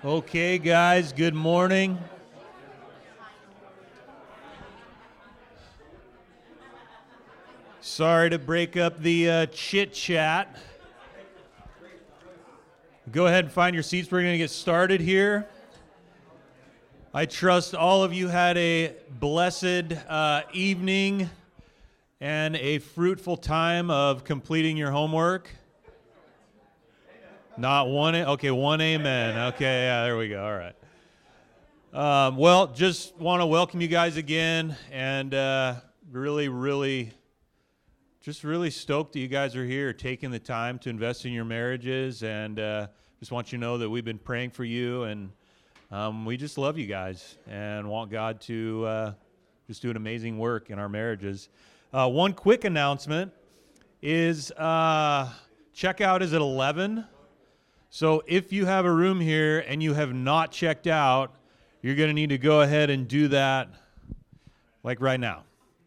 Okay, guys, good morning. Sorry to break up the chit-chat. Go ahead and find your seats. We're going to get started here. I trust all of you had a blessed evening and a fruitful time of completing your homework. Not one, okay, one amen. Okay, yeah, there we go, all right. Well, just want to welcome you guys again, and really stoked that you guys are here, taking the time to invest in your marriages, and just want you to know that we've been praying for you, and we just love you guys, and want God to just do an amazing work in our marriages. One quick announcement is checkout is at 11. So if you have a room here and you have not checked out, you're going to need to go ahead and do that like right now.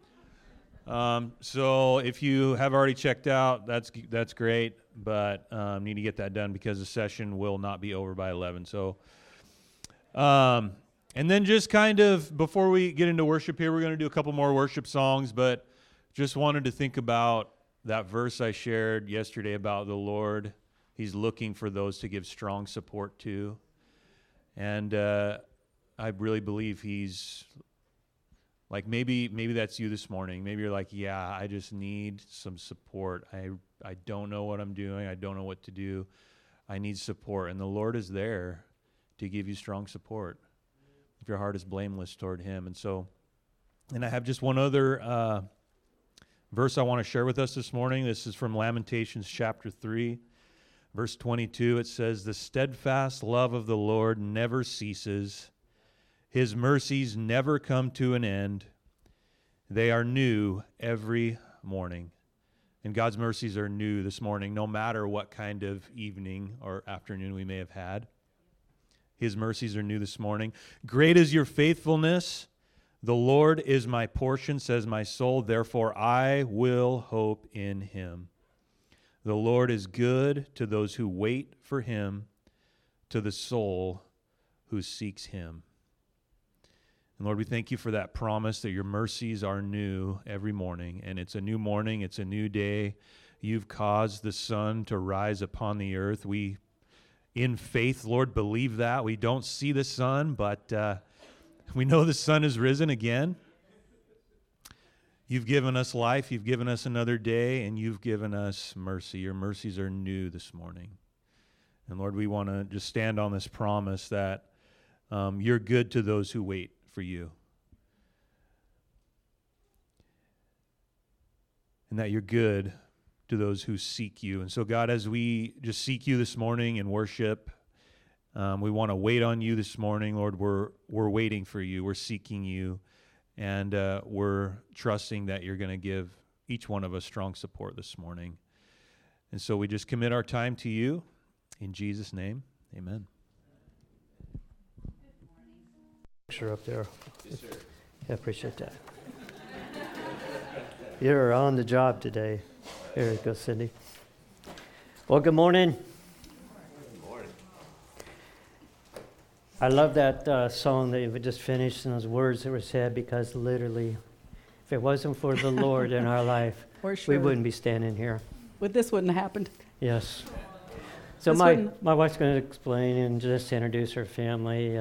So if you have already checked out, that's great, but need to get that done because the session will not be over by 11. So, and then just kind of before we get into worship here, we're going to do a couple more worship songs, but just wanted to think about that verse I shared yesterday about the Lord. He's looking for those to give strong support to. And I really believe he's, like maybe that's you this morning. Maybe you're like, yeah, I just need some support. I don't know what I'm doing. I don't know what to do. I need support. And the Lord is there to give you strong support if your heart is blameless toward him. And I have just one other verse I want to share with us this morning. This is from Lamentations chapter 3. Verse 22, it says, "The steadfast love of the Lord never ceases. His mercies never come to an end. They are new every morning." And God's mercies are new this morning, no matter what kind of evening or afternoon we may have had. His mercies are new this morning. "Great is your faithfulness. The Lord is my portion, says my soul. Therefore I will hope in him. The Lord is good to those who wait for him, to the soul who seeks him." And Lord, we thank you for that promise that your mercies are new every morning. And it's a new morning. It's a new day. You've caused the sun to rise upon the earth. We, in faith, Lord, believe that. We don't see the sun, but we know the sun has risen again. You've given us life, you've given us another day, and you've given us mercy. Your mercies are new this morning. And Lord, we want to just stand on this promise that you're good to those who wait for you. And that you're good to those who seek you. And so, God, as we just seek you this morning in worship, we want to wait on you this morning. Lord, we're waiting for you. We're seeking you. And we're trusting that you're going to give each one of us strong support this morning. And so we just commit our time to you. In Jesus' name, amen. Picture up there. Yes, sir. Yeah, appreciate that. You're on the job today. There you go, Cindy. Well, good morning. I love that song that we just finished and those words that were said, because literally, if it wasn't for the Lord in our life, we wouldn't be standing here. But this wouldn't have happened. Yes. So my wife's going to explain and just introduce her family.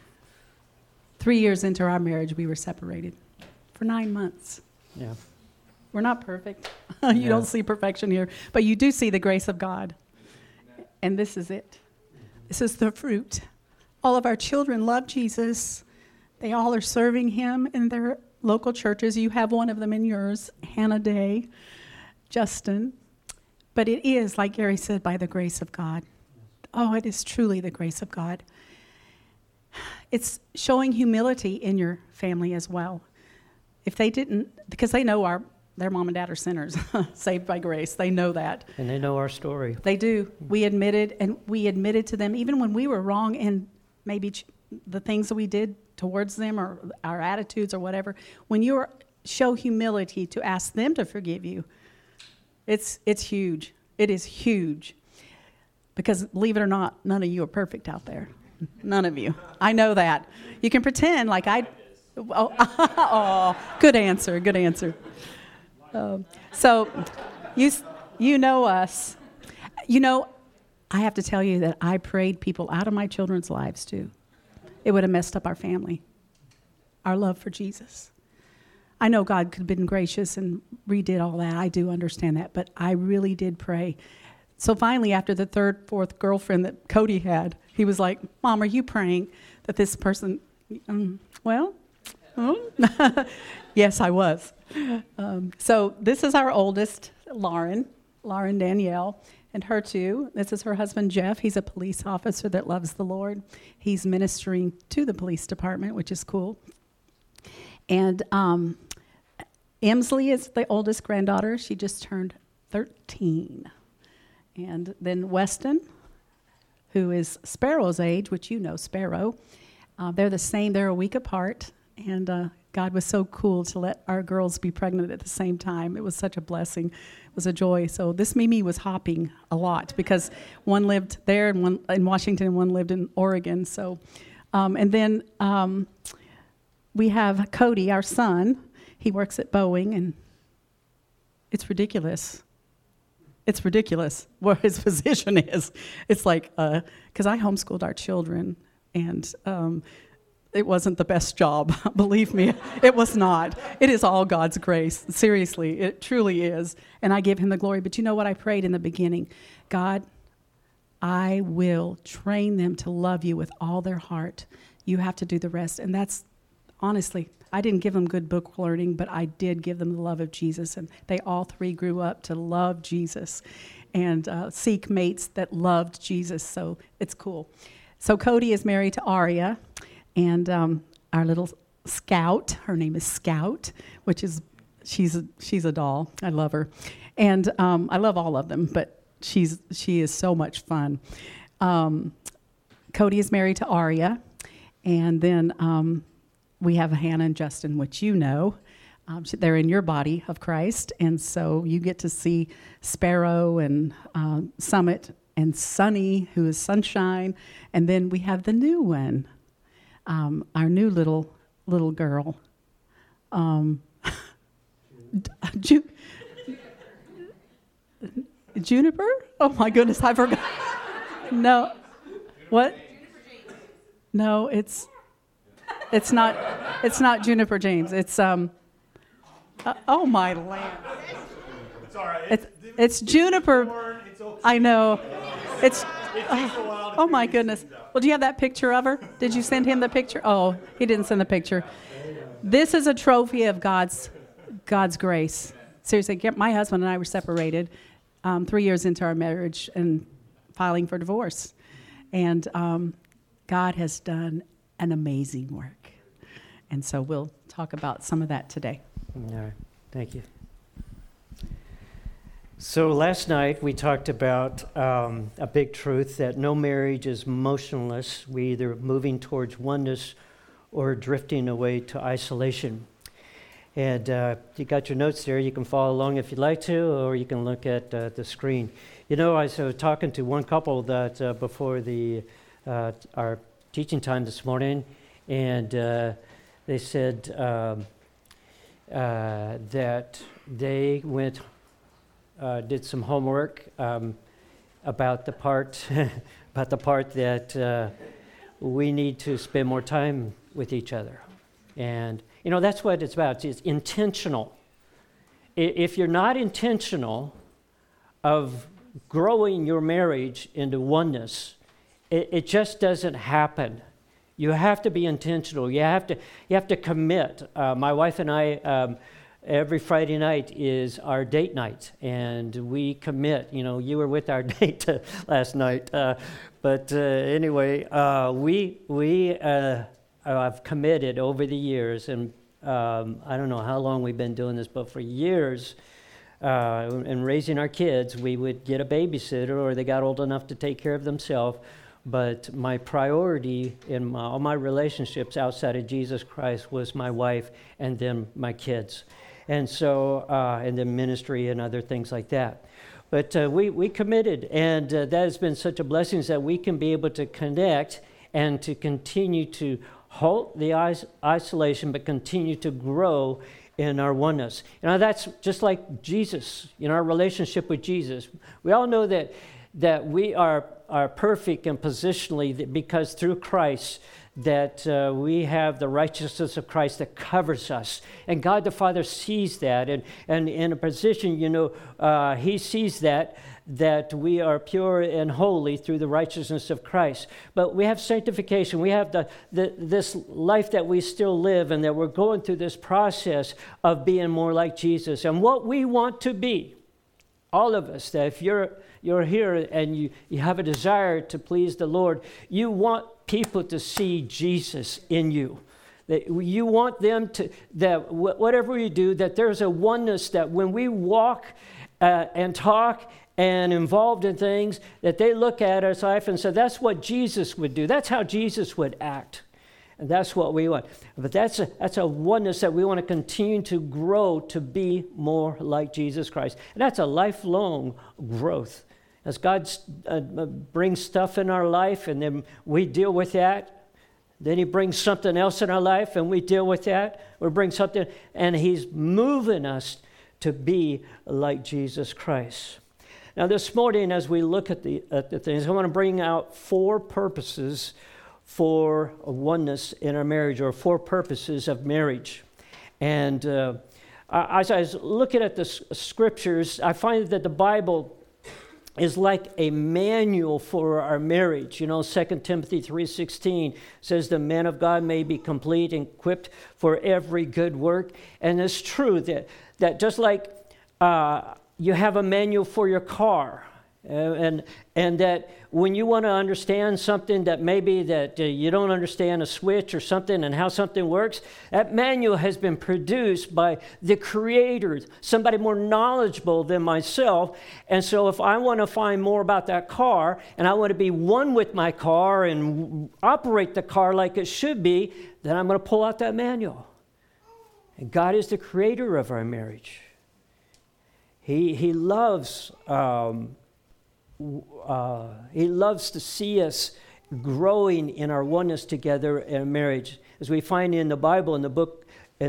3 years into our marriage, we were separated for 9 months. Yeah. We're not perfect. You don't see perfection here, but you do see the grace of God. And this is it. This is the fruit. All of our children love Jesus. They all are serving him in their local churches. You have one of them in yours, Hannah Day, Justin. But it is, like Gary said, by the grace of God. Oh, it is truly the grace of God. It's showing humility in your family as well. If they didn't, because they know their mom and dad are sinners, saved by grace. They know that. And they know our story. They do. We admitted to them, even when we were wrong in maybe the things that we did towards them or our attitudes or whatever. When you show humility to ask them to forgive you, it's huge. It is huge. Because believe it or not, none of you are perfect out there. None of you. I know that. You can pretend like I... Oh, good answer, good answer. So you know us. You know, I have to tell you that I prayed people out of my children's lives too. It would have messed up our family, our love for Jesus. I know God could have been gracious and redid all that. I do understand that, but I really did pray. So finally, after the third, fourth girlfriend that Cody had, he was like, Mom, are you praying that this person, yes, I was. So this is our oldest, Lauren Danielle, and her too. This is her husband, Jeff. He's a police officer that loves the Lord. He's ministering to the police department, which is cool. And Emsley is the oldest granddaughter. She just turned 13. And then Weston, who is Sparrow's age, which you know Sparrow. They're the same. They're a week apart. And God was so cool to let our girls be pregnant at the same time. It was such a blessing. It was a joy. So this Mimi was hopping a lot because one lived there and one in Washington and one lived in Oregon. So, and then we have Cody, our son. He works at Boeing, and it's ridiculous. It's ridiculous where his position is. It's like, because I homeschooled our children, and it wasn't the best job. Believe me, it was not. It is all God's grace. Seriously, it truly is. And I give him the glory. But you know what I prayed in the beginning? God, I will train them to love you with all their heart. You have to do the rest. And that's, honestly, I didn't give them good book learning, but I did give them the love of Jesus. And they all three grew up to love Jesus and seek mates that loved Jesus. So it's cool. So Cody is married to Aria. And our little Scout, her name is Scout, which is, she's a doll. I love her. And I love all of them, but she is so much fun. Cody is married to Aria. And then we have Hannah and Justin, which you know. They're in your body of Christ. And so you get to see Sparrow and Summit and Sunny, who is Sunshine. And then we have the new one. Our new little girl, Juniper? Oh my goodness, I forgot. No, what? No, it's not Juniper James. It's oh my land. It's all right. It's Juniper. I know. It's. Oh my goodness. Well, do you have that picture of her? Did you send him the picture? Oh, he didn't send the picture. This is a trophy of God's grace. Seriously, my husband and I were separated 3 years into our marriage and filing for divorce. And God has done an amazing work. And so we'll talk about some of that today. All right. Thank you. So last night we talked about a big truth that no marriage is motionless. We either moving towards oneness or drifting away to isolation. And you got your notes there. You can follow along if you'd like to, or you can look at the screen. You know, I was talking to one couple that before our teaching time this morning, and they said that they did some homework about the part that we need to spend more time with each other. And, you know, that's what it's about. It's intentional. If you're not intentional of growing your marriage into oneness, it just doesn't happen. You have to be intentional. You have to commit. My wife and I, every Friday night is our date night, and we commit. You know, you were with our date last night, but anyway, we have committed over the years, and I don't know how long we've been doing this, but for years, in raising our kids, we would get a babysitter, or they got old enough to take care of themselves. But my priority in all my relationships outside of Jesus Christ was my wife and then my kids. And so, and then ministry and other things like that. But we committed, and that has been such a blessing that we can be able to connect and to continue to halt the isolation, but continue to grow in our oneness. That's just like Jesus, our relationship with Jesus. We all know that we are perfect and positionally because through Christ that we have the righteousness of Christ that covers us. And God the Father sees that. And in a position, he sees that we are pure and holy through the righteousness of Christ. But we have sanctification. We have this life that we still live, and that we're going through this process of being more like Jesus. And what we want to be, all of us, that if you're here and you have a desire to please the Lord, you want people to see Jesus in you. That you want them to, that whatever you do, that there's a oneness, that when we walk and talk and involved in things, that they look at our life and say, that's what Jesus would do. That's how Jesus would act. And that's what we want. But that's a oneness that we want to continue to grow to be more like Jesus Christ. And that's a lifelong growth. As God brings stuff in our life and then we deal with that, then he brings something else in our life and we deal with that, or bring something, and he's moving us to be like Jesus Christ. Now this morning, as we look at the things, I want to bring out 4 purposes for oneness in our marriage, or 4 purposes of marriage. And as I was looking at the scriptures, I find that the Bible is like a manual for our marriage. 2 Timothy 3:16 says the man of God may be complete and equipped for every good work. And it's true that just like you have a manual for your car, and that when you want to understand something that maybe that you don't understand a switch or something and how something works, that manual has been produced by the Creator, somebody more knowledgeable than myself. And so if I want to find more about that car and I want to be one with my car and operate the car like it should be, then I'm going to pull out that manual. And God is the creator of our marriage. He loves to see us growing in our oneness together in marriage. As we find in the Bible, in the book,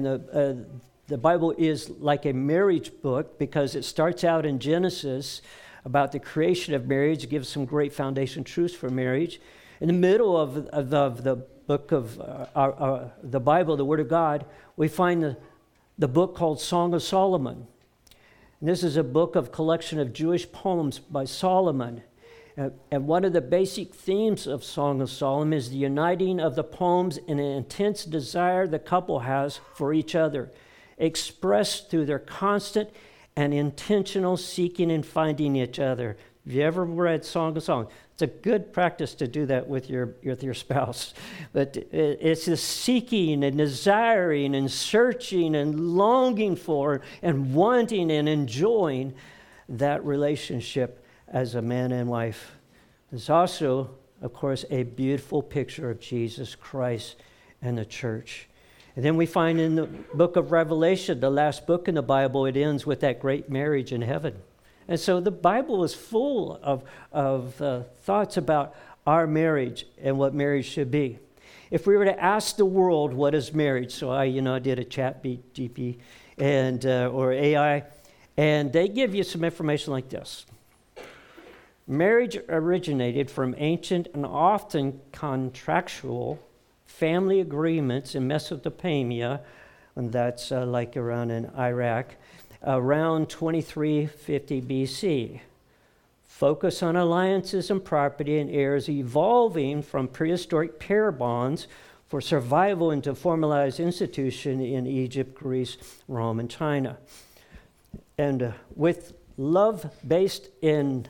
the Bible is like a marriage book because it starts out in Genesis about the creation of marriage, gives some great foundation truths for marriage. In the middle of the book of the Bible, the Word of God, we find the book called Song of Solomon. And this is a book of collection of Jewish poems by Solomon. And one of the basic themes of Song of Solomon is the uniting of the poems in an intense desire the couple has for each other, expressed through their constant and intentional seeking and finding each other. Have you ever read Song of Solomon? It's a good practice to do that with your spouse. But it's the seeking and desiring and searching and longing for and wanting and enjoying that relationship as a man and wife. There's also, of course, a beautiful picture of Jesus Christ and the church. And then we find in the book of Revelation, the last book in the Bible, it ends with that great marriage in heaven. And so the Bible is full of thoughts about our marriage and what marriage should be. If we were to ask the world what is marriage, so I did a chat GP and or AI, and they give you some information like this. Marriage originated from ancient and often contractual family agreements in Mesopotamia, and that's like around in Iraq, around 2350 BC. Focus on alliances and property and heirs evolving from prehistoric pair bonds for survival into formalized institution in Egypt, Greece, Rome, and China. And with love based in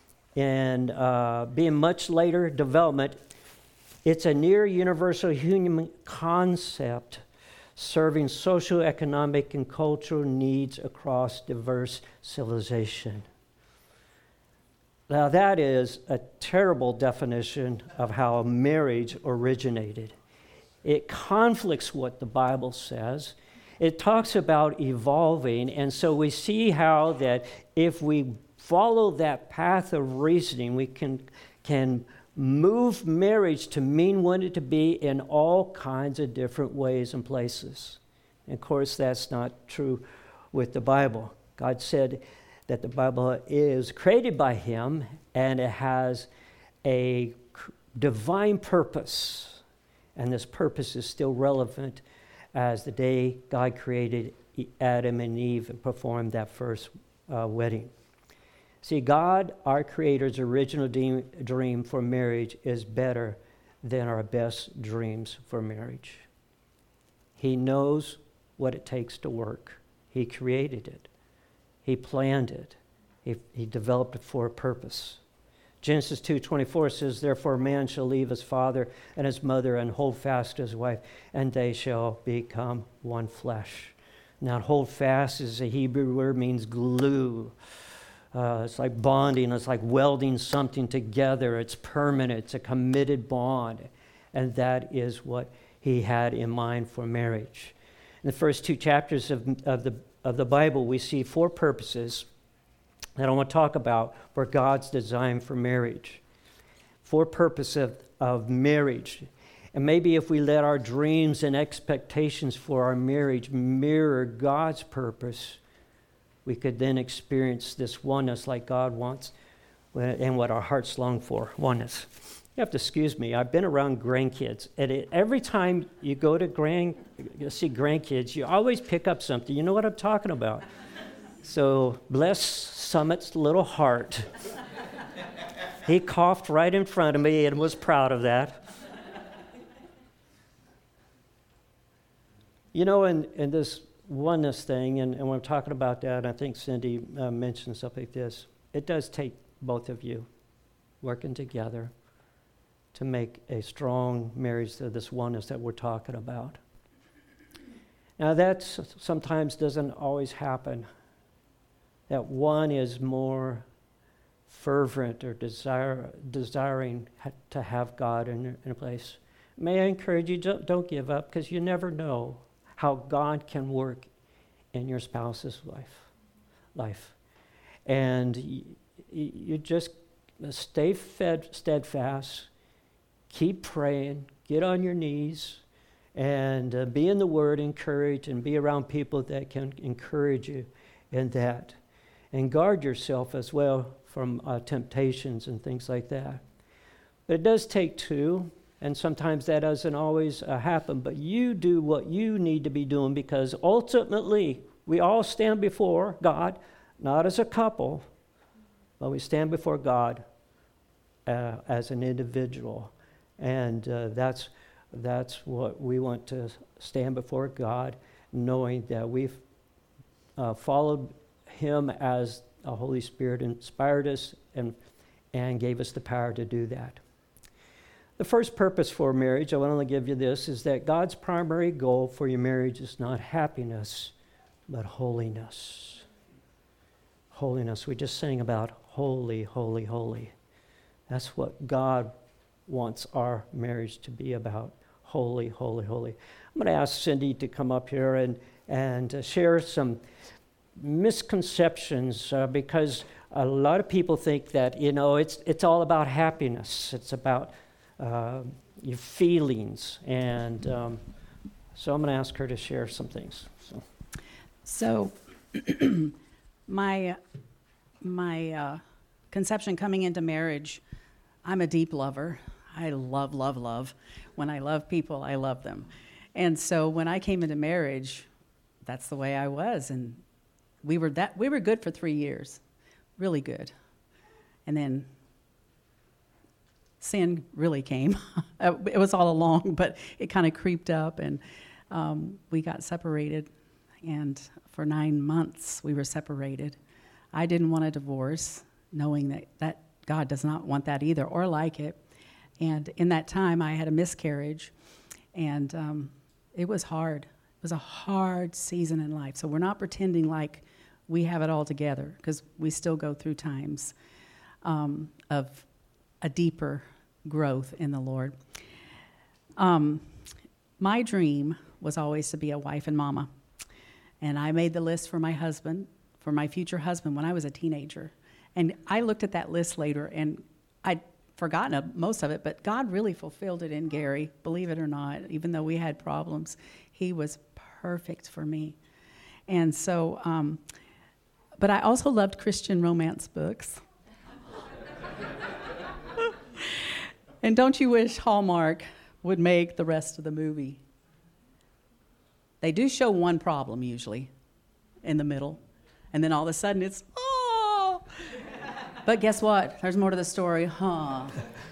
being much later development, it's a near universal human concept serving social, economic, and cultural needs across diverse civilization. Now that is a terrible definition of how a marriage originated. It conflicts what the Bible says. It talks about evolving, and so we see how that if we follow that path of reasoning, we can move marriage to mean what it to be in all kinds of different ways and places. And of course, that's not true with the Bible. God said that the Bible is created by Him, and it has a divine purpose. And this purpose is still relevant as the day God created Adam and Eve and performed that first wedding. See, God, our Creator's original dream for marriage is better than our best dreams for marriage. He knows what it takes to work. He created it. He planned it. He developed it for a purpose. Genesis 2:24 says, "Therefore a man shall leave his father and his mother and hold fast to his wife, and they shall become one flesh." Now, hold fast is a Hebrew word, means glue. It's like bonding. It's like welding something together. It's permanent. It's a committed bond. And that is what he had in mind for marriage. In the first 2 chapters of the Bible, we see 4 purposes that I want to talk about for God's design for marriage. 4 purposes of marriage. And maybe if we let our dreams and expectations for our marriage mirror God's purpose, we could then experience this oneness like God wants and what our hearts long for, oneness. You have to excuse me. I've been around grandkids, and every time you go to see grandkids, you always pick up something. You know what I'm talking about. So bless Summit's little heart. He coughed right in front of me and was proud of that. You know, in this oneness thing, and when I'm talking about that, I think Cindy mentioned something like this. It does take both of you working together to make a strong marriage to this oneness that we're talking about. Now, that sometimes doesn't always happen. That one is more fervent or desiring to have God in a place. May I encourage you, don't give up, because you never know how God can work in your spouse's life. And you just stay steadfast, keep praying, get on your knees, and be in the Word, encourage, and be around people that can encourage you in that. And guard yourself as well from temptations and things like that. But it does take 2. And sometimes that doesn't always happen, but you do what you need to be doing, because ultimately we all stand before God, not as a couple, but we stand before God as an individual. And that's what we want to stand before God, knowing that we've followed Him as the Holy Spirit inspired us and gave us the power to do that. The first purpose for marriage, I want to give you this, is that God's primary goal for your marriage is not happiness, but holiness. Holiness. We just sang about holy, holy, holy. That's what God wants our marriage to be about. Holy, holy, holy. I'm going to ask Cindy to come up here and share some misconceptions because a lot of people think that, it's all about happiness. It's about your feelings, and so I'm going to ask her to share some things. So my conception coming into marriage, I'm a deep lover. I love, love, love. When I love people, I love them. And so when I came into marriage, that's the way I was, and we were good for 3 years, really good, and then sin really came. It was all along, but it kind of creeped up, and we got separated. And for 9 months, we were separated. I didn't want a divorce, knowing that God does not want that either, or like it. And in that time, I had a miscarriage, and it was hard. It was a hard season in life. So we're not pretending like we have it all together, because we still go through times of a deeper growth in the Lord. My dream was always to be a wife and mama. And I made the list for my husband, for my future husband, when I was a teenager. And I looked at that list later, and I forgotten most of it, but God really fulfilled it in Gary, believe it or not. Even though we had problems, he was perfect for me. And so, but I also loved Christian romance books. And don't you wish Hallmark would make the rest of the movie? They do show one problem usually in the middle, and then all of a sudden it's, oh! But guess what? There's more to the story, huh?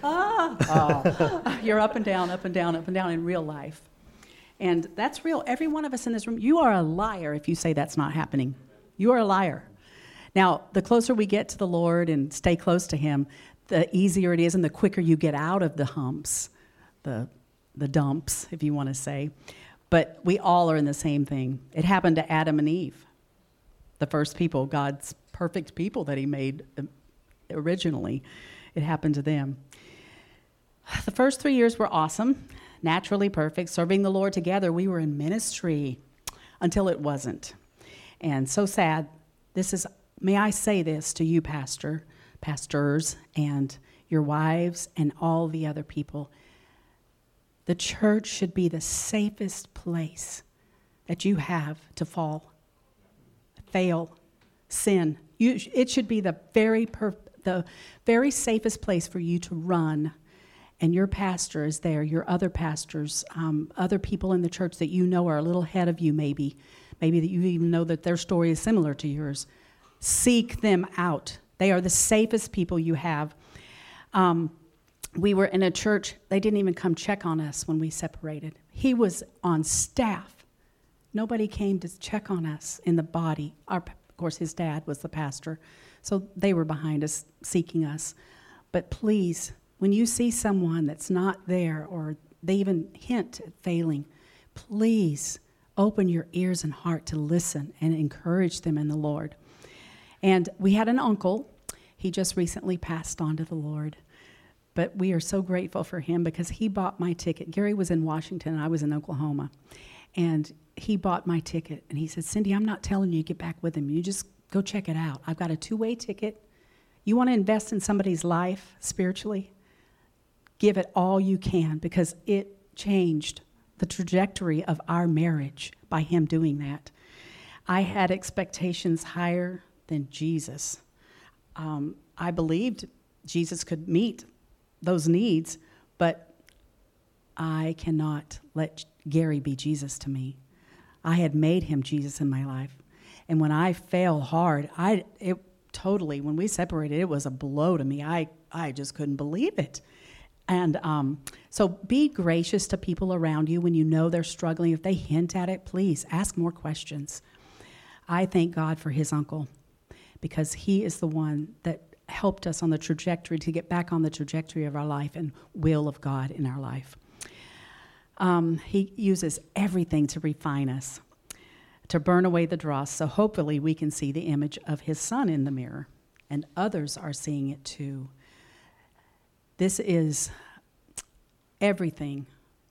You're up and down, up and down, up and down in real life. And that's real. Every one of us in this room, you are a liar if you say that's not happening. You are a liar. Now, the closer we get to the Lord and stay close to him, the easier it is and the quicker you get out of the humps, the dumps, if you want to say. But we all are in the same thing. It happened to Adam and Eve, the first people, God's perfect people that he made originally. It happened to them. The first 3 years were awesome, naturally perfect, serving the Lord together. We were in ministry until it wasn't. And so sad. May I say this to you, pastors, and your wives, and all the other people. The church should be the safest place that you have to fall, fail, sin. It should be the very safest place for you to run. And your pastor is there, your other pastors, other people in the church that you know are a little ahead of you maybe that you even know that their story is similar to yours. Seek them out. They are the safest people you have. We were in a church, they didn't even come check on us when we separated. He was on staff. Nobody came to check on us in the body. Of course, his dad was the pastor, so they were behind us, seeking us. But please, when you see someone that's not there or they even hint at failing, please open your ears and heart to listen and encourage them in the Lord. And we had an uncle. He just recently passed on to the Lord. But we are so grateful for him because he bought my ticket. Gary was in Washington and I was in Oklahoma. And he bought my ticket. And he said, Cindy, I'm not telling you to get back with him. You just go check it out. I've got a 2-way ticket. You want to invest in somebody's life spiritually? Give it all you can because it changed the trajectory of our marriage by him doing that. I had expectations higher than Jesus. I believed Jesus could meet those needs, but I cannot let Gary be Jesus to me. I had made him Jesus in my life. And when I fell hard, when we separated, it was a blow to me. I just couldn't believe it. And so be gracious to people around you when you know they're struggling. If they hint at it, please ask more questions. I thank God for his uncle because he is the one that helped us on the trajectory to get back on the trajectory of our life and will of God in our life. He uses everything to refine us, to burn away the dross, so hopefully we can see the image of his son in the mirror, and others are seeing it too. This is everything.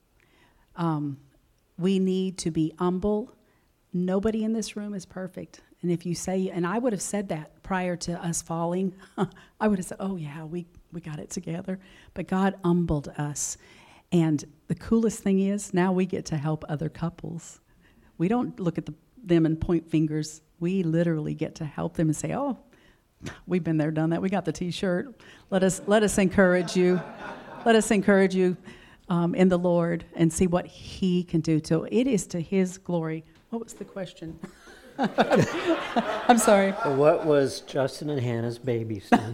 We need to be humble. Nobody in this room is perfect. And if you say, and I would have said that prior to us falling, I would have said, oh yeah, we got it together. But God humbled us. And the coolest thing is, now we get to help other couples. We don't look at them and point fingers. We literally get to help them and say, oh, we've been there, done that. We got the T-shirt. Let us encourage you. Let us encourage you in the Lord and see what he can do. So it is to his glory. What was the question? I'm sorry. What was Justin and Hannah's baby son?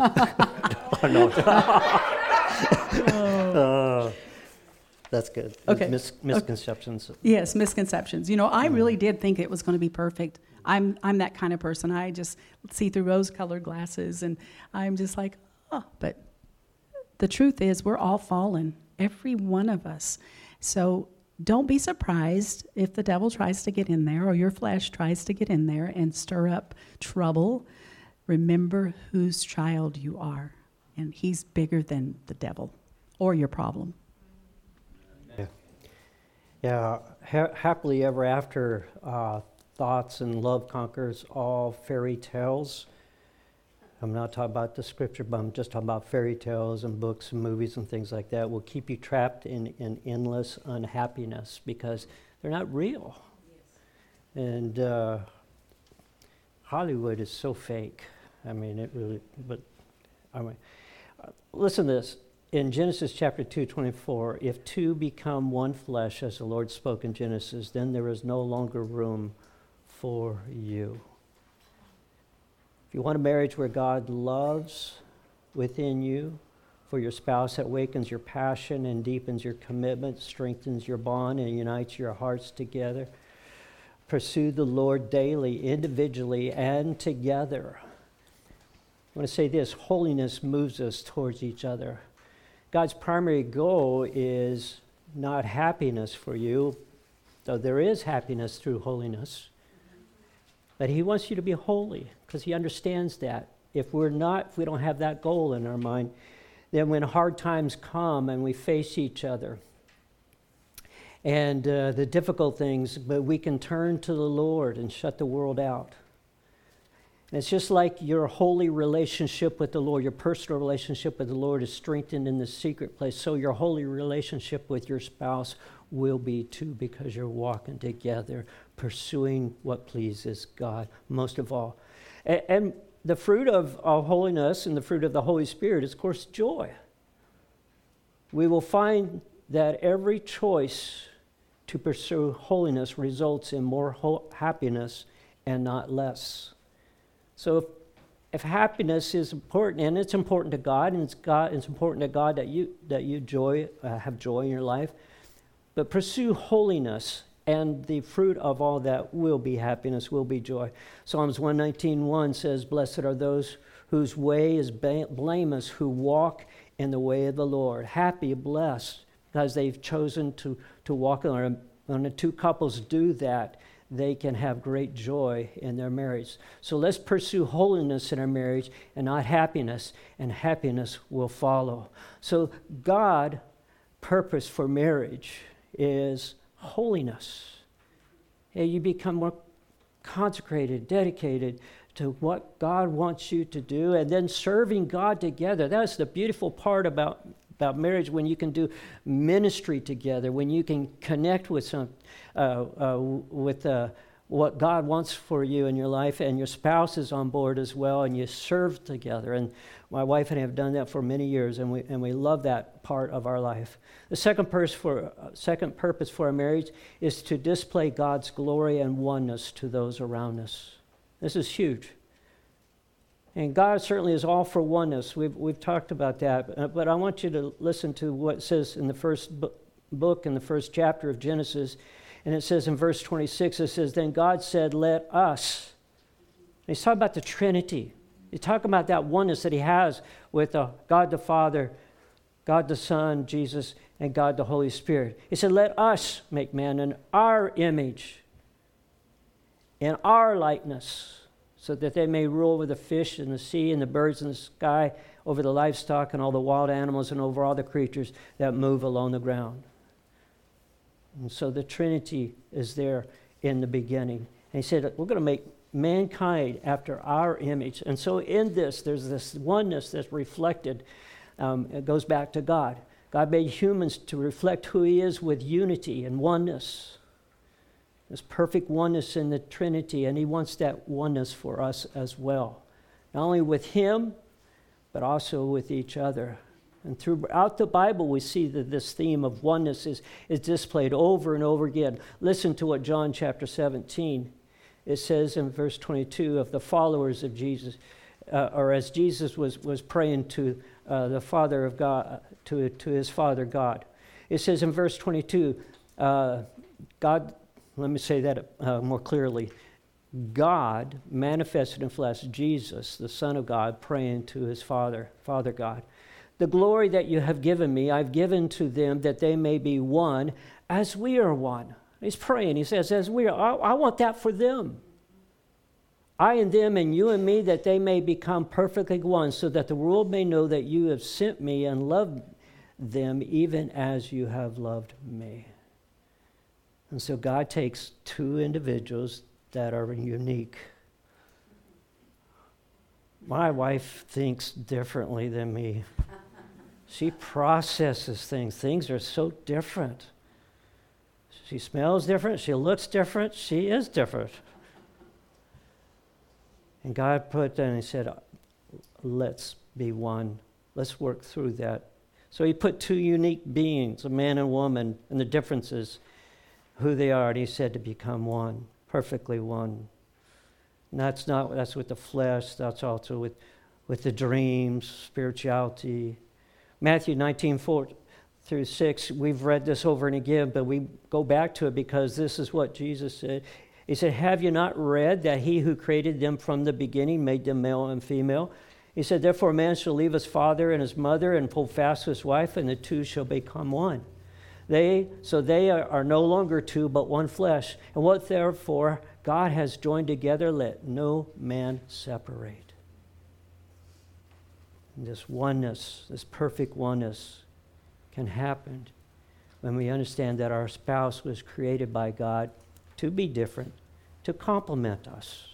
That's good. Okay. Misconceptions. Yes, misconceptions. I really did think it was going to be perfect. I'm that kind of person. I just see through rose-colored glasses, and I'm just like, oh. But the truth is, we're all fallen, every one of us. So don't be surprised if the devil tries to get in there or your flesh tries to get in there and stir up trouble. Remember whose child you are, and he's bigger than the devil or your problem. Yeah, happily ever after thoughts and love conquers all fairy tales. I'm not talking about the scripture, but I'm just talking about fairy tales and books and movies and things like that will keep you trapped in endless unhappiness because they're not real. Yes. And Hollywood is so fake. I mean, it really, but I mean, listen to this. In Genesis chapter 2:24, if two become one flesh, as the Lord spoke in Genesis, then there is no longer room for you. If you want a marriage where God loves within you, for your spouse, that awakens your passion and deepens your commitment, strengthens your bond, and unites your hearts together, pursue the Lord daily, individually, and together. I want to say this, holiness moves us towards each other. God's primary goal is not happiness for you, though there is happiness through holiness. But he wants you to be holy because he understands that. If we don't have that goal in our mind, then when hard times come and we face each other and the difficult things, but we can turn to the Lord and shut the world out. And it's just like your holy relationship with the Lord, your personal relationship with the Lord is strengthened in the secret place. So your holy relationship with your spouse will be too, because you're walking together, pursuing what pleases God most of all. And the fruit of holiness and the fruit of the Holy Spirit is, of course, joy. We will find that every choice to pursue holiness results in more you and not less. So if happiness is important, and it's important to God, and it's important to God that you have joy in your life, but pursue holiness, and the fruit of all that will be happiness, will be joy. Psalms 119:1 says, "Blessed are those whose way is blameless, who walk in the way of the Lord." Happy, blessed, because they've chosen to walk in the. When the two couples do that, they can have great joy in their marriage. So let's pursue holiness in our marriage and not happiness, and happiness will follow. So God's purpose for marriage is holiness. You become more consecrated, dedicated to what God wants you to do, and then serving God together. That's the beautiful part about marriage, when you can do ministry together, when you can connect with what God wants for you in your life, and your spouse is on board as well, and you serve together. And my wife and I have done that for many years, and we love that part of our life. The second purpose for a marriage is to display God's glory and oneness to those around us. This is huge. And God certainly is all for oneness. We've talked about that. But I want you to listen to what it says in the first book, in the first chapter of Genesis. And it says in verse 26, it says, "Then God said, let us." And he's talking about the Trinity. He's talking about that oneness that he has with God the Father, God the Son, Jesus, and God the Holy Spirit. He said, "Let us make man in our image, in our likeness, so that they may rule over the fish in the sea and the birds in the sky, over the livestock and all the wild animals, and over all the creatures that move along the ground." And so the Trinity is there in the beginning. And he said, we're going to make mankind after our image. And so in this, there's this oneness that's reflected. It goes back to God. God made humans to reflect who he is with unity and oneness. There's perfect oneness in the Trinity, and he wants that oneness for us as well. Not only with him, but also with each other. And throughout the Bible, we see that this theme of oneness is displayed over and over again. Listen to what John chapter 17, it says in verse 22 of the followers of Jesus, or as Jesus was praying to the Father of God, to his Father God. It says in verse 22, God, let me say that more clearly. God manifested in flesh, Jesus, the Son of God, praying to his Father God. "The glory that you have given me, I've given to them, that they may be one as we are one." He's praying. He says, as we are, I want that for them. "I and them, and you and me, that they may become perfectly one, so that the world may know that you have sent me and loved them even as you have loved me." And so God takes two individuals that are unique. My wife thinks differently than me. She processes things. Things are so different. She smells different. She looks different. She is different. And God put that and he said, let's be one. Let's work through that. So he put two unique beings, a man and woman, and the differences, who they are, and he said to become one, perfectly one. And that's with the flesh, that's also with the dreams, spirituality. Matthew 19:4-6, we've read this over and again, but we go back to it because this is what Jesus said. He said, have you not read that he who created them from the beginning made them male and female? He said, therefore a man shall leave his father and his mother and hold fast to his wife, and the two shall become one. They are no longer two, but one flesh. And what therefore God has joined together, let no man separate. And this oneness, this perfect oneness, can happen when we understand that our spouse was created by God to be different, to complement us.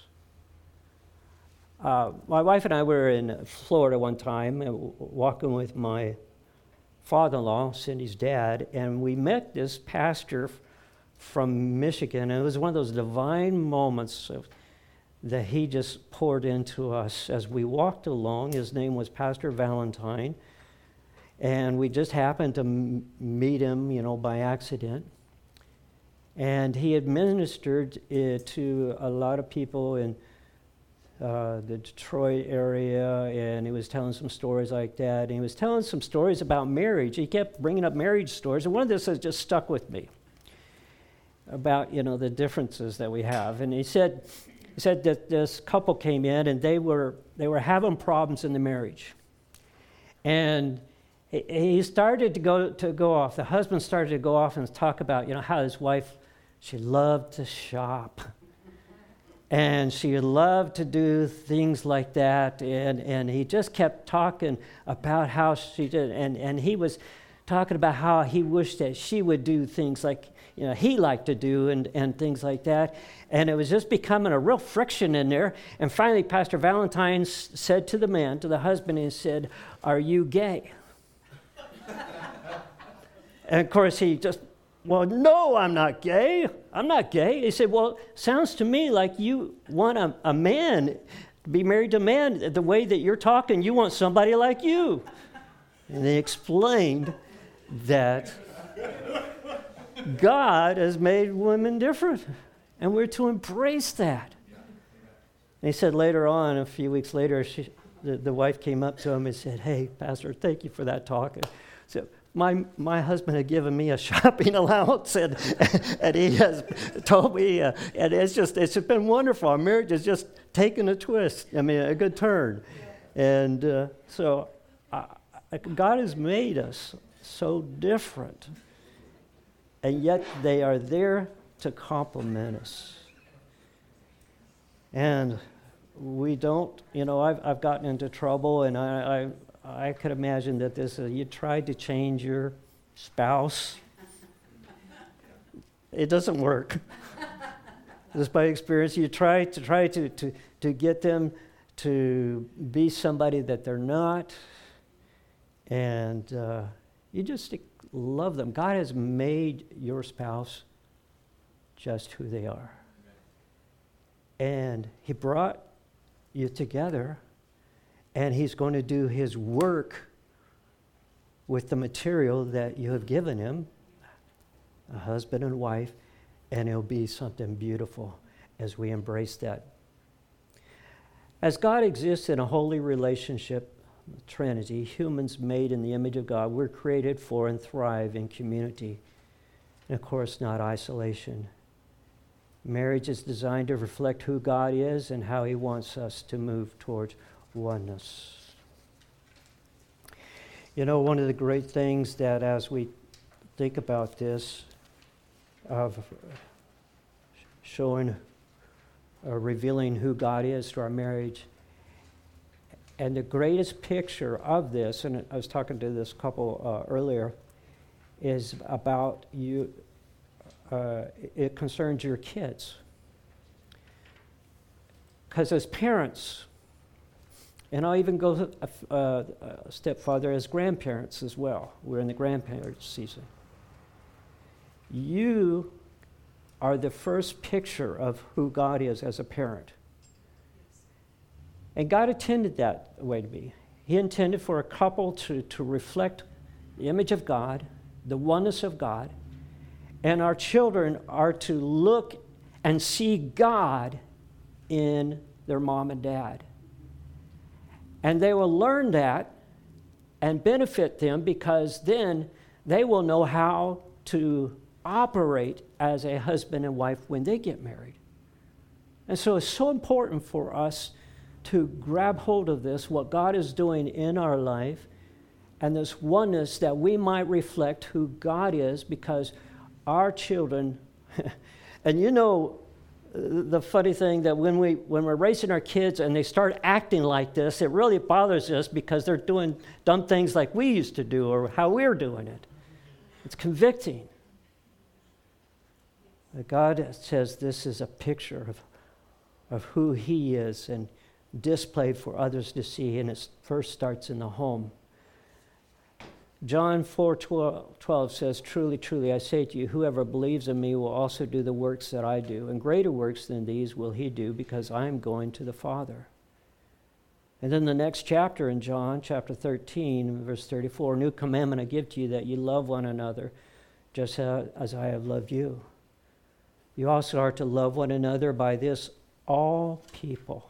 My wife and I were in Florida one time, walking with my father-in-law, Cindy's dad, and we met this pastor from Michigan. And it was one of those divine moments that he just poured into us as we walked along. His name was Pastor Valentine, and we just happened to meet him, by accident. And he had ministered to a lot of people in the Detroit area, and he was telling some stories like that. And he was telling some stories about marriage. He kept bringing up marriage stories, and one of this has just stuck with me about, the differences that we have. And he said that this couple came in, and they were having problems in the marriage. And he started to go off. The husband started to go off and talk about, how his wife, she loved to shop. And she loved to do things like that. And he just kept talking about how she did. And he was talking about how he wished that she would do things like, he liked to do and things like that. And it was just becoming a real friction in there. And finally, Pastor Valentine said to the husband, he said, are you gay? And of course, he just, well, no, I'm not gay. I'm not gay. He said, well, sounds to me like you want a man to be married to a man. The way that you're talking, you want somebody like you. And they explained that God has made women different, and we're to embrace that. And he said later on, a few weeks later, the wife came up to him and said, hey, Pastor, thank you for that talk. So, my husband had given me a shopping allowance, and he has told me, and it's been wonderful. Our marriage has just taken a twist. A good turn. And so God has made us so different, and yet they are there to complement us. And we don't, I've gotten into trouble, and I could imagine that you tried to change your spouse. It doesn't work. Just by experience, you try to get them to be somebody that they're not, and you just love them. God has made your spouse just who they are. And he brought you together, and he's going to do his work with the material that you have given him, a husband and wife, and it'll be something beautiful as we embrace that. As God exists in a holy relationship, the Trinity, humans made in the image of God, we're created for and thrive in community, and of course not isolation. Marriage is designed to reflect who God is and how he wants us to move towards oneness. One of the great things that as we think about this, of showing or revealing who God is to our marriage, and the greatest picture of this, and I was talking to this couple earlier, is about you. It concerns your kids. Because as parents, And I'll even go a step farther as grandparents as well. We're in the grandparents season. You are the first picture of who God is as a parent. And God intended that way to be. He intended for a couple to reflect the image of God, the oneness of God, and our children are to look and see God in their mom and dad. And they will learn that and benefit them, because then they will know how to operate as a husband and wife when they get married. And so it's so important for us to grab hold of this, what God is doing in our life, and this oneness, that we might reflect who God is, because our children, and you know, the funny thing that when we're raising our kids and they start acting like this, it really bothers us, because they're doing dumb things like we used to do or how we're doing it. It's convicting. But God says this is a picture of who He is, and displayed for others to see, and it first starts in the home. John 4:12 says, "Truly, truly, I say to you, whoever believes in me will also do the works that I do, and greater works than these will he do, because I am going to the Father." And then the next chapter in John, chapter 13, verse 34, "New commandment I give to you, that you love one another, just as I have loved you. You also are to love one another. By this, all people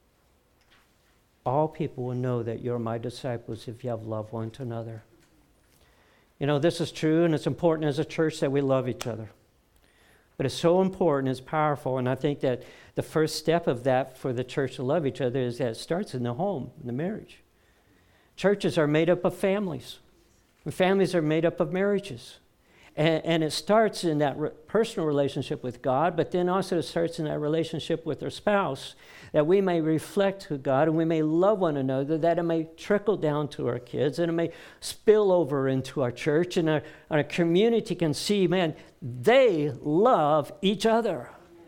will know that you're my disciples, if you have love one to another." You know, this is true, and it's important as a church that we love each other. But it's so important, it's powerful, and I think that the first step of that for the church to love each other is that it starts in the home, in the marriage. Churches are made up of families, and families are made up of marriages. And it starts in that personal relationship with God, but then also it starts in that relationship with our spouse, that we may reflect who God, and we may love one another, that it may trickle down to our kids, and it may spill over into our church, and our community can see, man, they love each other.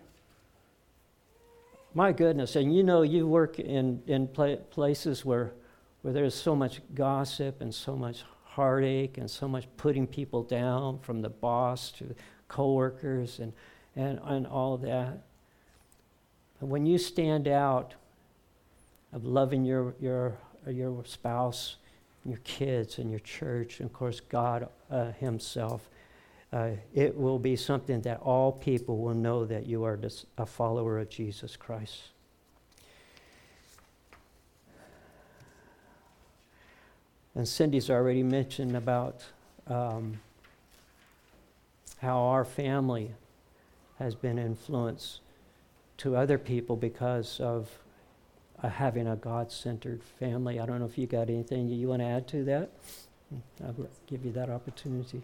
My goodness, and you know, you work in places where there's so much gossip and so much heartache and so much putting people down, from the boss to coworkers and all that. But when you stand out of loving your spouse, and your kids, and your church, and of course God Himself, it will be something that all people will know that you are a follower of Jesus Christ. And Cindy's already mentioned about how our family has been influenced to other people because of having a God-centered family. I don't know if you got anything you want to add to that. I'll give you that opportunity.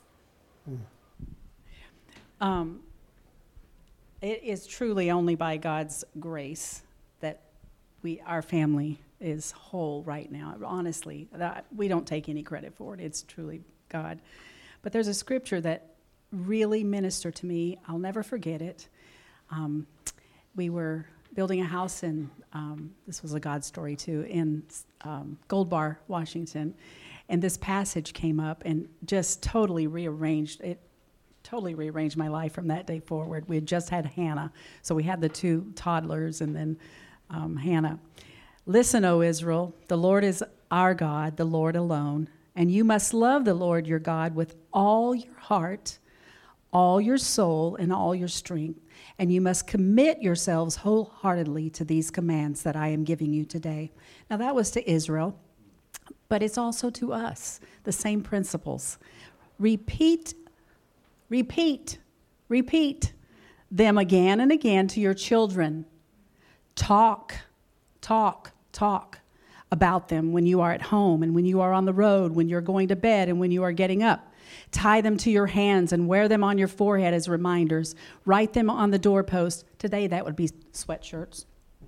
It is truly only by God's grace that our family is whole right now. Honestly, we don't take any credit for it. It's truly God. But there's a scripture that really ministered to me. I'll never forget it. We were building a house in, this was a God story too, in Gold Bar, Washington. And this passage came up and just totally rearranged my life from that day forward. We had just had Hannah. So we had the two toddlers and then Hannah. "Listen, O Israel, the Lord is our God, the Lord alone. And you must love the Lord your God with all your heart, all your soul, and all your strength. And you must commit yourselves wholeheartedly to these commands that I am giving you today." Now that was to Israel, but it's also to us, the same principles. Repeat them again and again to your children. Talk about them when you are at home and when you are on the road, when you're going to bed and when you are getting up. Tie them to your hands and wear them on your forehead as reminders. Write them on the doorpost. Today that would be sweatshirts.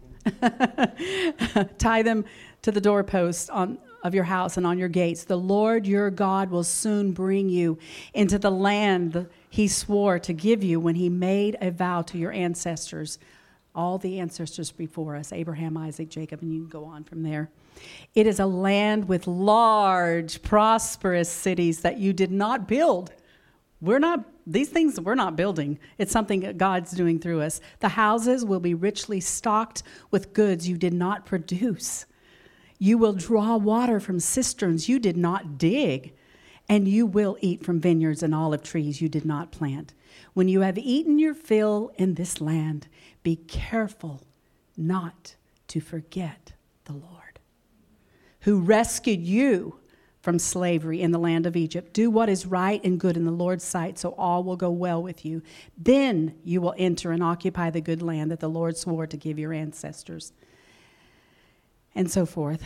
Tie them to the doorpost of your house and on your gates. The Lord your God will soon bring you into the land He swore to give you when He made a vow to your ancestors all the ancestors before us, Abraham, Isaac, Jacob, and you can go on from there. It is a land with large, prosperous cities that you did not build. These things we're not building. It's something that God's doing through us. The houses will be richly stocked with goods you did not produce. You will draw water from cisterns you did not dig, and you will eat from vineyards and olive trees you did not plant. When you have eaten your fill in this land, be careful not to forget the Lord, who rescued you from slavery in the land of Egypt. Do what is right and good in the Lord's sight, so all will go well with you. Then you will enter and occupy the good land that the Lord swore to give your ancestors. And so forth.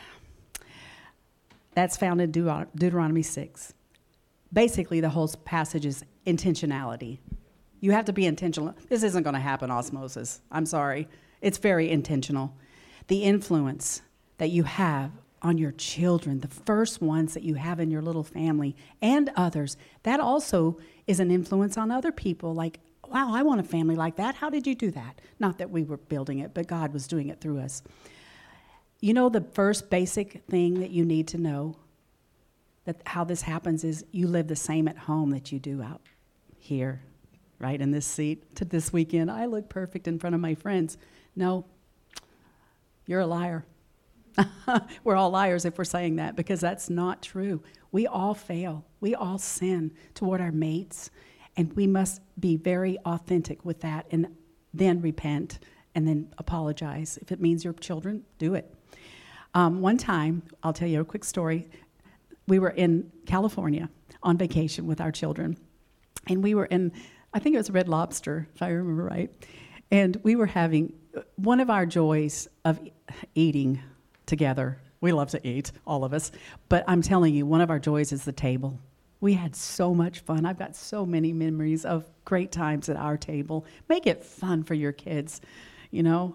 That's found in Deuteronomy 6. Basically, the whole passage is intentionality. You have to be intentional. This isn't going to happen osmosis. I'm sorry. It's very intentional. The influence that you have on your children, the first ones that you have in your little family, and others, that also is an influence on other people. Like, wow, I want a family like that. How did you do that? Not that we were building it, but God was doing it through us. You know, the first basic thing that you need to know that how this happens is you live the same at home that you do out here, right in this seat. To this weekend, I look perfect in front of my friends. No, you're a liar. We're all liars if we're saying that, because that's not true. We all fail. We all sin toward our mates, and we must be very authentic with that and then repent and then apologize. If it means your children, do it. One time, I'll tell you a quick story. We were in California on vacation with our children, and we were in, I think it was Red Lobster, if I remember right, and we were having one of our joys of eating together. We love to eat, all of us, but I'm telling you, one of our joys is the table. We had so much fun. I've got so many memories of great times at our table. Make it fun for your kids, you know.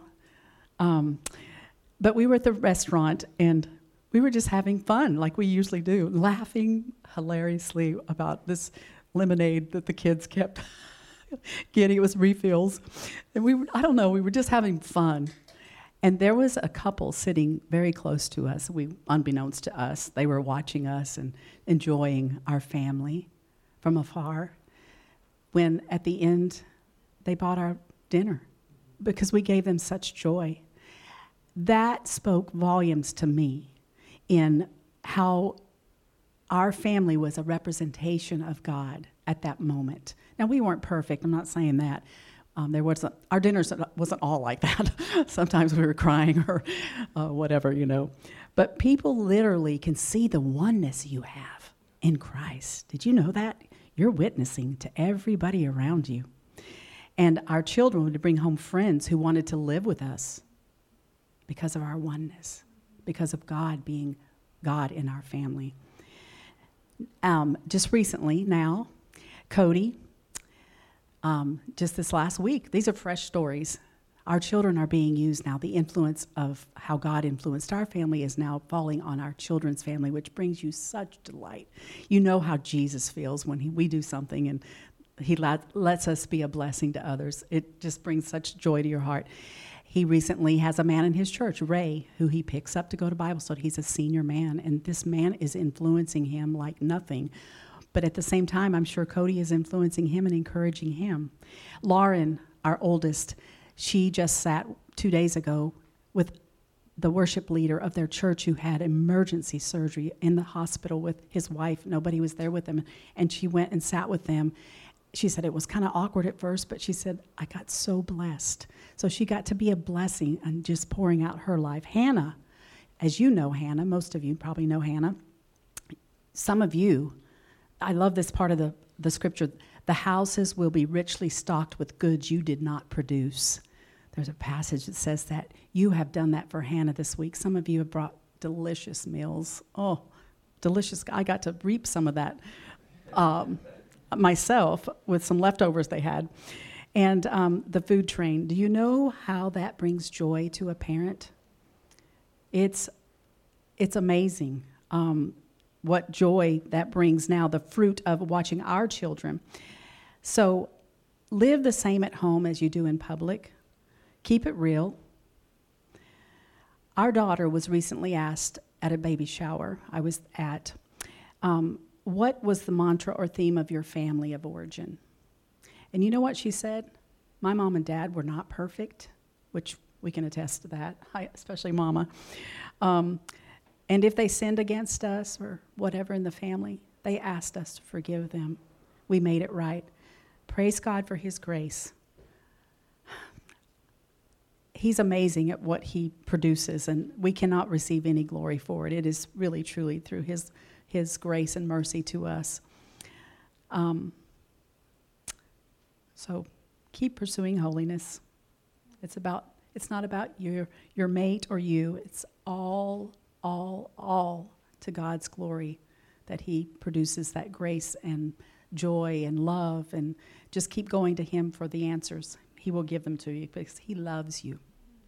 But we were at the restaurant, and we were just having fun like we usually do, laughing hilariously about this lemonade that the kids kept getting. It was refills. And we were just having fun. And there was a couple sitting very close to us. Unbeknownst to us, they were watching us and enjoying our family from afar. When at the end, they bought our dinner because we gave them such joy. That spoke volumes to me in how our family was a representation of God at that moment. Now, we weren't perfect. I'm not saying that. Our dinners wasn't all like that. Sometimes we were crying or whatever, you know. But people literally can see the oneness you have in Christ. Did you know that? You're witnessing to everybody around you. And our children would bring home friends who wanted to live with us because of our oneness, because of God being God in our family. Just recently now, Cody, just this last week, these are fresh stories. Our children are being used now. The influence of how God influenced our family is now falling on our children's family, which brings you such delight. You know how Jesus feels when we do something and he lets us be a blessing to others. It just brings such joy to your heart. He recently has a man in his church, Ray, who he picks up to go to Bible study. He's a senior man, and this man is influencing him like nothing. But at the same time, I'm sure Cody is influencing him and encouraging him. Lauren, our oldest, she just sat 2 days ago with the worship leader of their church who had emergency surgery in the hospital with his wife. Nobody was there with him. And she went and sat with them. She said it was kind of awkward at first, but she said, I got so blessed. So she got to be a blessing and just pouring out her life. Hannah, as you know Hannah, most of you probably know Hannah. Some of you, I love this part of the scripture. The houses will be richly stocked with goods you did not produce. There's a passage that says that. You have done that for Hannah this week. Some of you have brought delicious meals. Oh, delicious. I got to reap some of that myself with some leftovers they had. And the food train. Do you know how that brings joy to a parent? It's amazing. What joy that brings now, the fruit of watching our children. So live the same at home as you do in public. Keep it real. Our daughter was recently asked at a baby shower I was at, what was the mantra or theme of your family of origin? And you know what she said? My mom and dad were not perfect, which we can attest to that, especially Mama. And if they sinned against us or whatever in the family, they asked us to forgive them. We made it right. Praise God for his grace. He's amazing at what he produces, and we cannot receive any glory for it. It is really, truly through his grace and mercy to us. So keep pursuing holiness. It's not about your mate or you. It's all to God's glory that he produces that grace and joy and love, and just keep going to him for the answers. He will give them to you because he loves you.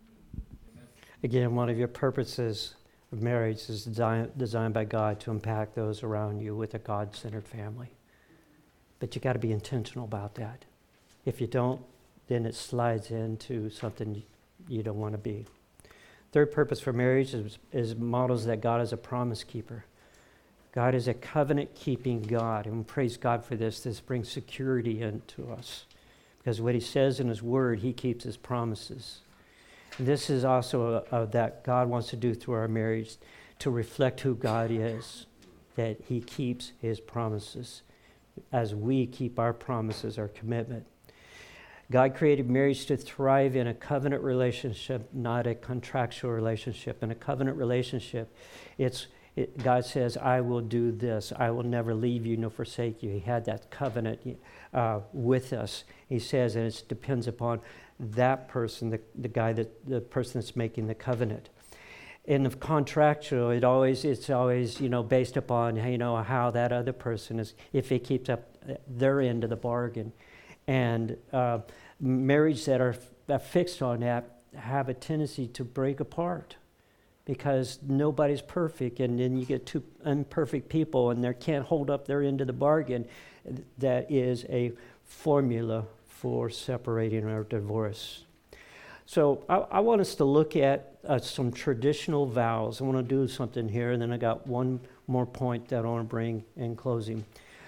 Again, one of your purposes of marriage is designed by God to impact those around you with a God-centered family. But you got to be intentional about that. If you don't, then it slides into something you don't want to be. Third purpose for marriage is models that God is a promise keeper. God is a covenant-keeping God, and praise God for this. This brings security into us. Because what he says in his word, he keeps his promises. And this is also that God wants to do through our marriage to reflect who God is, that he keeps his promises as we keep our promises, our commitment. God created marriage to thrive in a covenant relationship, not a contractual relationship. In a covenant relationship, God says, I will do this. I will never leave you nor forsake you. He had that covenant with us. He says, and it depends upon that person, the person that's making the covenant. In the contractual, it's always based upon how that other person is, if he keeps up their end of the bargain. And marriage that are fixed on that have a tendency to break apart because nobody's perfect, and then you get two imperfect people and they can't hold up their end of the bargain. That is a formula for separating or divorce. So I want us to look at some traditional vows. I want to do something here, and then I got one more point that I want to bring in closing.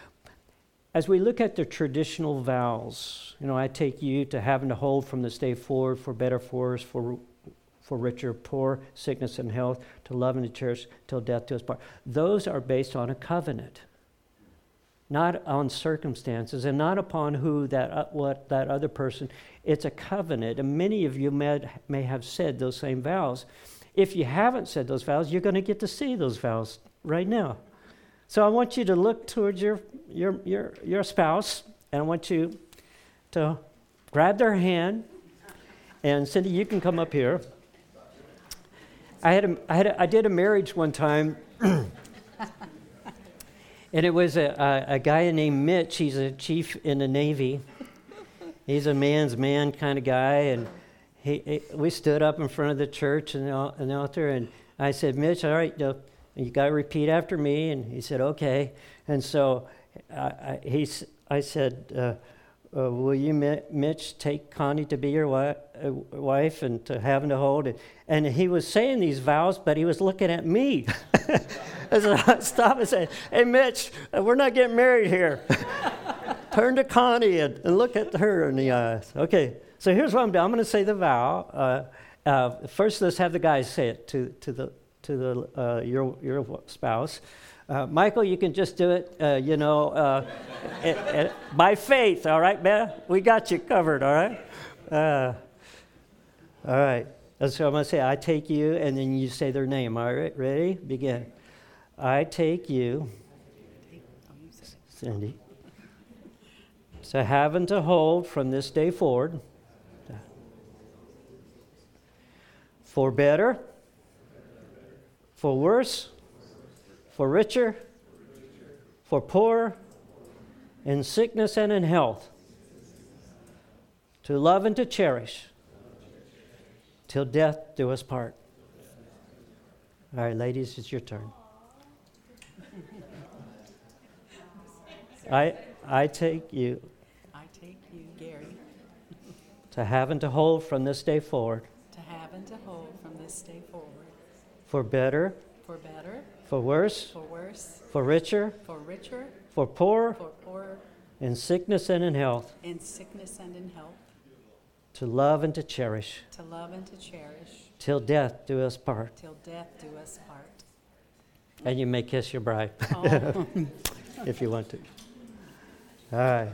As we look at the traditional vows, I take you to having to hold from this day forward, for better, for worse, for richer, poor, sickness and health, to love and to cherish till death do us part. Those are based on a covenant, not on circumstances, and not upon what that other person. It's a covenant, and many of you may have said those same vows. If you haven't said those vows, you're going to get to see those vows right now. So I want you to look towards your spouse, and I want you to grab their hand. And Cindy, you can come up here. I did a marriage one time, and it was a guy named Mitch. He's a chief in the Navy. He's a man's man kind of guy, and we stood up in front of the church and the altar, and I said, Mitch, all right, you got to repeat after me. And he said, okay. And so I said, will you, Mitch, take Connie to be your wife and to having to hold it? And he was saying these vows, but he was looking at me. And so I stopped and said, hey, Mitch, we're not getting married here. Turn to Connie and look at her in the eyes. Okay, so here's what I'm doing. I'm going to say the vow. First, let's have the guys say it to your spouse. Michael, you can just do it, by faith, all right, man? We got you covered, all right? All right. So I'm going to say, I take you, and then you say their name. All right, ready? Begin. I take you, Cindy, so having to hold from this day forward, for better, for worse, for richer, for poorer, in sickness and in health, to love and to cherish, till death do us part. All right, ladies, it's your turn. I take you. I take you, Gary. to have and to hold from this day forward, to have and to hold from this day forward, for better, for better, for worse, for worse, for richer, for richer, for poorer, for poorer, in sickness and in health, in sickness and in health, to love and to cherish, to love and to cherish, till death do us part. till death do us part. And you may kiss your bride Oh. if you want to. All right.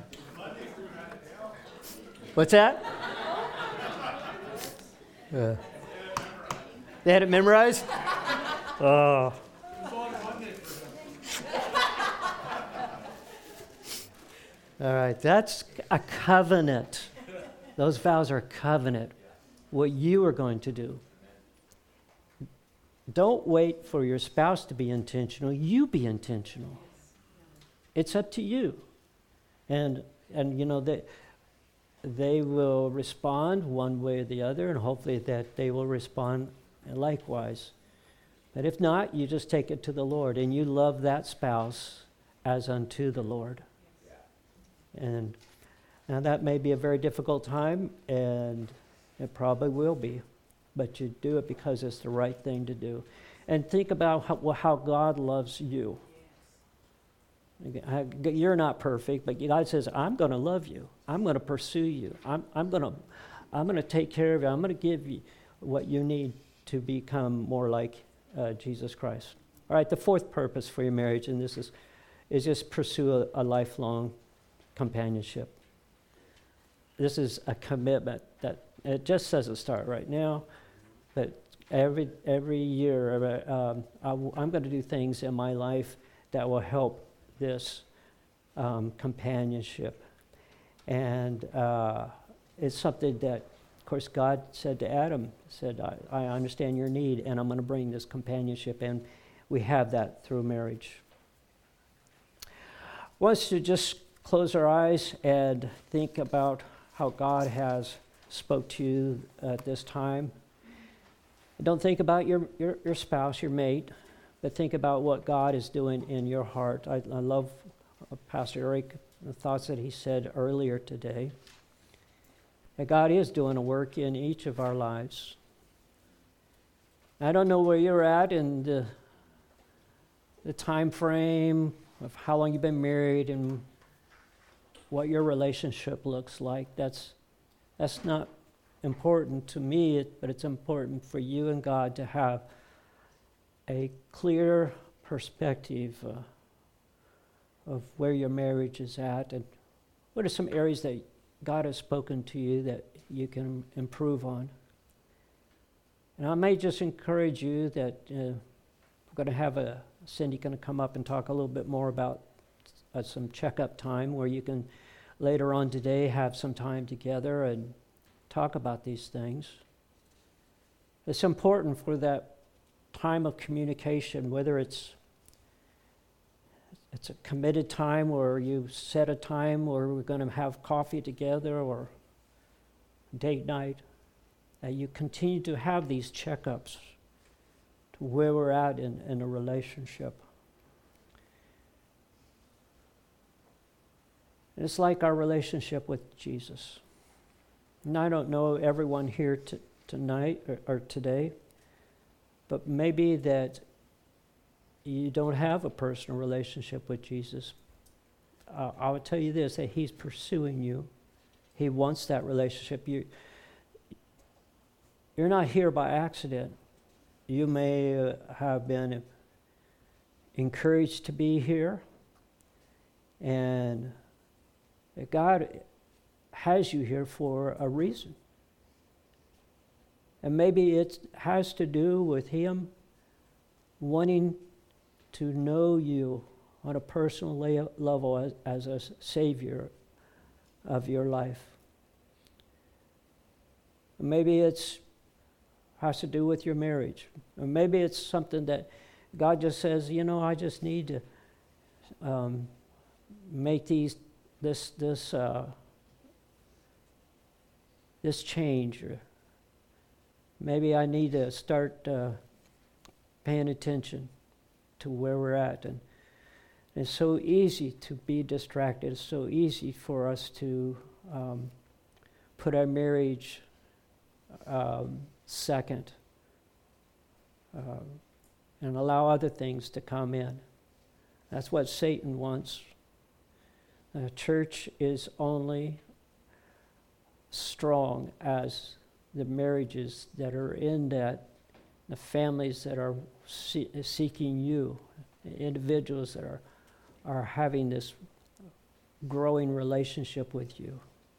What's that? They had it memorized? Oh. All right, that's a covenant. Those vows are a covenant. What you are going to do. Don't wait for your spouse to be intentional. You be intentional. It's up to you. And you know, they will respond one way or the other, and hopefully that they will respond likewise. But if not, you just take it to the Lord, and you love that spouse as unto the Lord. And now that may be a very difficult time, and it probably will be, but you do it because it's the right thing to do. And think about how God loves you. You're not perfect, but God says, I'm going to love you. I'm going to pursue you. I'm going to take care of you. I'm going to give you what you need to become more like Jesus Christ. All right, the fourth purpose for your marriage, and this is just pursue a lifelong companionship. This is a commitment that it just doesn't start right now, but every year I'm going to do things in my life that will help this companionship. And it's something that, of course, God said to Adam, said, I understand your need, and I'm going to bring this companionship, and we have that through marriage. I want us to just close our eyes and think about how God has spoke to you at this time. Don't think about your spouse, your mate, but think about what God is doing in your heart. I love Pastor Eric, the thoughts that he said earlier today. That God is doing a work in each of our lives. I don't know where you're at in the time frame of how long you've been married and what your relationship looks like. That's not important to me, but it's important for you and God to have a clear perspective of where your marriage is at, and what are some areas that God has spoken to you that you can improve on. And I may just encourage you that we're going to have Cindy going to come up and talk a little bit more about some checkup time where you can later on today have some time together and talk about these things. It's important for that time of communication, whether it's a committed time where you set a time where we're going to have coffee together or date night, that you continue to have these checkups to where we're at in a relationship. And it's like our relationship with Jesus. And I don't know everyone here tonight or today, but maybe that you don't have a personal relationship with Jesus. I would tell you this, that he's pursuing you. He wants that relationship. You're not here by accident. You may have been encouraged to be here, and God has you here for a reason. And maybe it has to do with him wanting to know you on a personal level as a savior of your life. Maybe it has to do with your marriage. Or maybe it's something that God just says, I just need to make this change. Or maybe I need to start paying attention to where we're at. And it's so easy to be distracted. It's so easy for us to put our marriage second and allow other things to come in. That's what Satan wants. The church is only strong as the marriages that are in that, the families that are seeking you, the individuals that are having this growing relationship with you.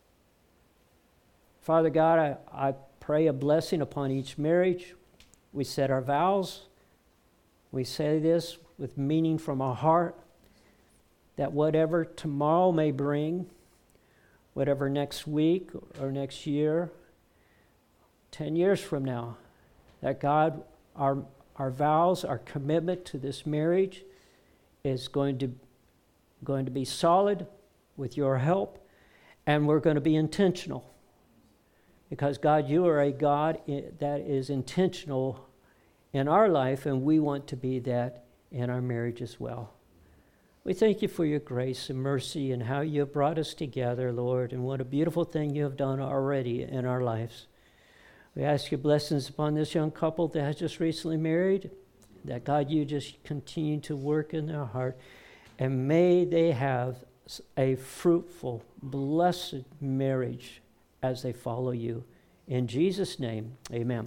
Father God, I pray a blessing upon each marriage. We set our vows. We say this with meaning from our heart, that whatever tomorrow may bring, whatever next week or next year, 10 years from now, that God, our vows, our commitment to this marriage is going to be solid with your help, and we're going to be intentional. Because God, you are a God that is intentional in our life, and we want to be that in our marriage as well. We thank you for your grace and mercy and how you have brought us together, Lord, and what a beautiful thing you have done already in our lives. We ask your blessings upon this young couple that has just recently married, that God, you just continue to work in their heart, and may they have a fruitful, blessed marriage as they follow you. In Jesus' name, amen.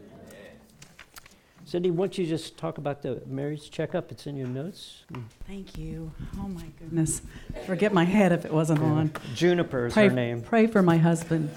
Cindy, why don't you just talk about the marriage checkup? It's in your notes. Thank you. Oh, my goodness. Forget my head if it wasn't on. Juniper is her name. Pray for my husband.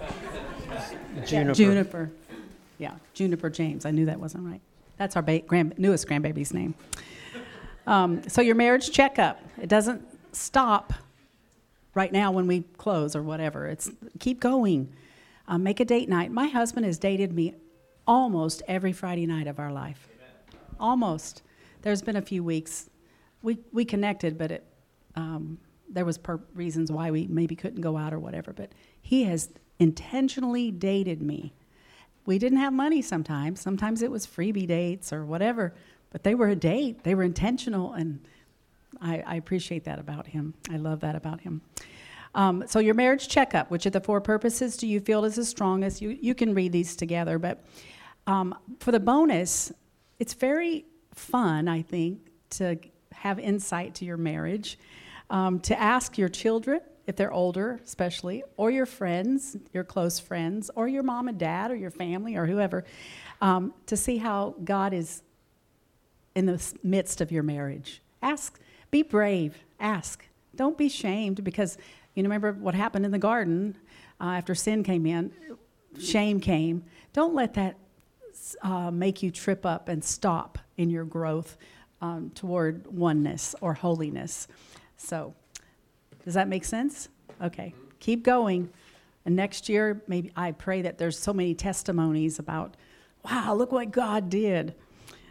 Juniper. Yeah, Juniper James. I knew that wasn't right. That's our newest grandbaby's name. So your marriage checkup, it doesn't stop right now when we close or whatever. It's keep going. Make a date night. My husband has dated me almost every Friday night of our life. Amen. Almost. There's been a few weeks. We connected, but there was reasons why we maybe couldn't go out or whatever. But he has intentionally dated me. We didn't have money sometimes. Sometimes it was freebie dates or whatever. But they were a date. They were intentional, and I appreciate that about him. I love that about him. So your marriage checkup, which of the 4 purposes do you feel is the strongest? You can read these together, but for the bonus, it's very fun, I think, to have insight to your marriage, to ask your children, if they're older especially, or your friends, your close friends, or your mom and dad, or your family, or whoever, to see how God is in the midst of your marriage. Ask, be brave, ask. Don't be shamed, because you remember what happened in the garden after sin came in, shame came. Don't let that make you trip up and stop in your growth toward oneness or holiness. So, does that make sense? Okay, keep going. And next year, maybe I pray that there's so many testimonies about, wow, look what God did.